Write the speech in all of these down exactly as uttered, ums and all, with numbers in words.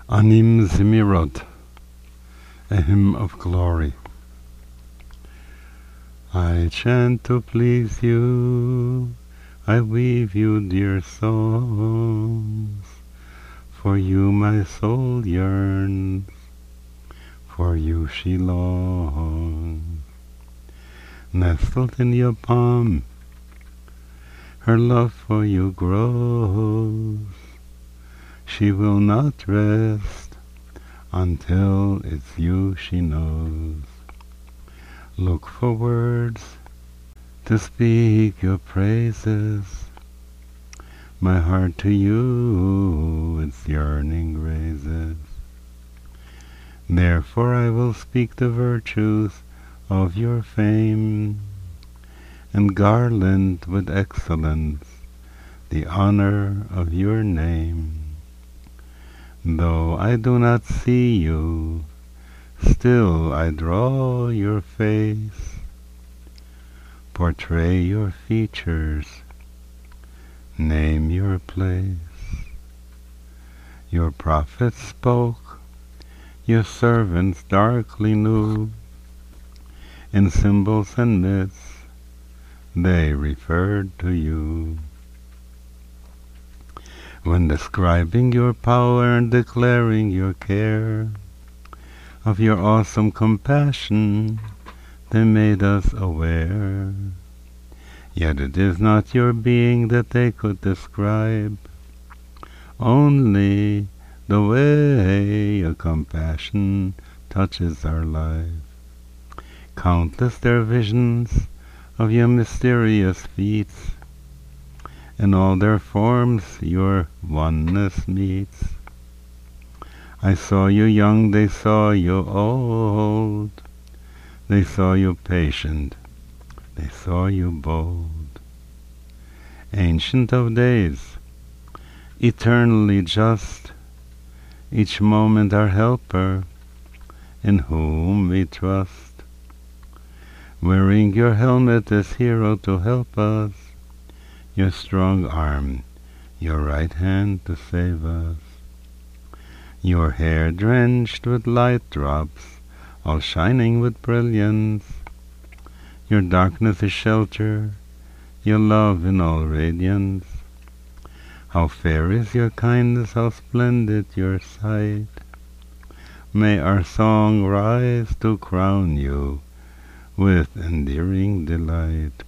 Anim Zimirot, a hymn of glory. I chant to please you, I weave you dear songs. For you my soul yearns, for you she longs. Nestled in your palm, her love for you grows. She will not rest until it's you she knows. Look for words to speak your praises. My heart to you its yearning raises. Therefore I will speak the virtues of your fame, and garland with excellence the honor of your name. Though I do not see you, still I draw your face, portray your features, name your place. Your prophets spoke, your servants darkly knew, in symbols and myths they referred to you. When describing your power and declaring your care, of your awesome compassion they made us aware. Yet it is not your being that they could describe, only the way your compassion touches our life. Countless their visions of your mysterious feats, in all their forms your oneness meets. I saw you young, they saw you old, they saw you patient, they saw you bold. Ancient of days, eternally just, each moment our helper, in whom we trust. Wearing your helmet as hero to help us, your strong arm, your right hand to save us. Your hair drenched with light drops, all shining with brilliance. Your darkness is shelter, your love in all radiance. How fair is your kindness, how splendid your sight. May our song rise to crown you with endearing delight.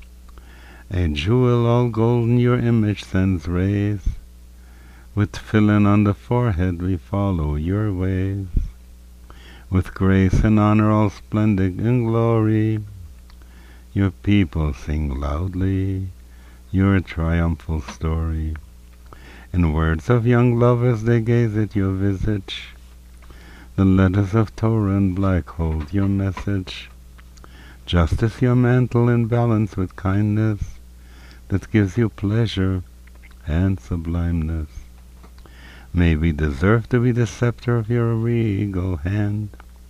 A jewel all golden your image sends rays, with tefillin on the forehead we follow your ways. With grace and honor all splendid in glory, your people sing loudly your triumphal story. In words of young lovers they gaze at your visage, the letters of Torah in black hold your message. Justice your mantle in balance with kindness, that gives you pleasure and sublimeness. May we deserve to be the scepter of your regal hand,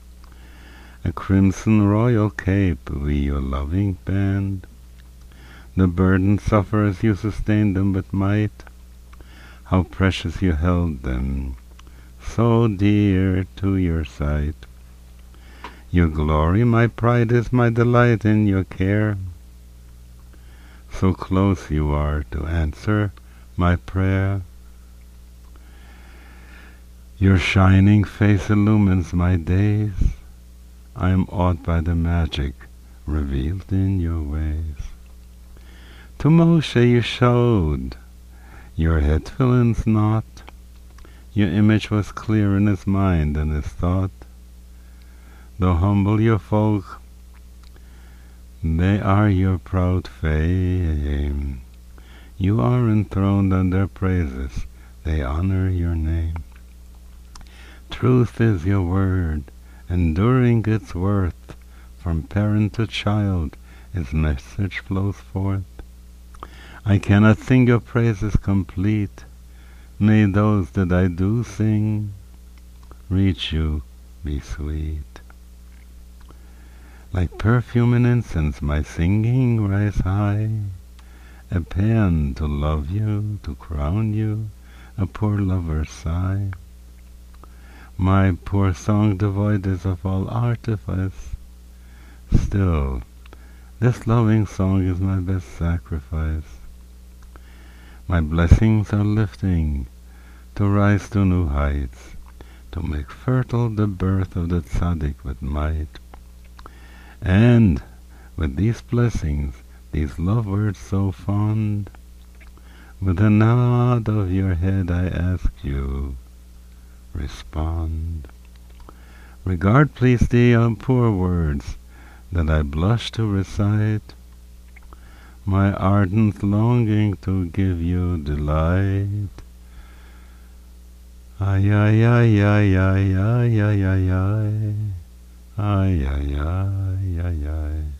a crimson royal cape we your loving band. The burdened suffer as you sustained them with might, how precious you held them, so dear to your sight. Your glory, my pride, is my delight in your care. So close you are to answer my prayer. Your shining face illumines my days. I am awed by the magic revealed in your ways. To Moshe you showed your head tefillin's knot. Your image was clear in his mind and his thought. Though humble your folk, they are your proud fame. You are enthroned on their praises, they honor your name. Truth is your word, enduring its worth. From parent to child its message flows forth. I cannot sing your praises complete. May those that I do sing reach you, be sweet. Like perfume and incense my singing rise high, a paean to love you, to crown you, a poor lover's sigh. My poor song devoid is of all artifice. Still, this loving song is my best sacrifice. My blessings are lifting to rise to new heights, to make fertile the birth of the tzaddik with might. And with these blessings, these love words so fond, with a nod of your head I ask you, respond. Regard, please, the uh, poor words that I blush to recite, my ardent longing to give you delight. Ay, ay, ay, ay, ay, ay, ay, ay, ay, ay, ay, ay, ay, ay.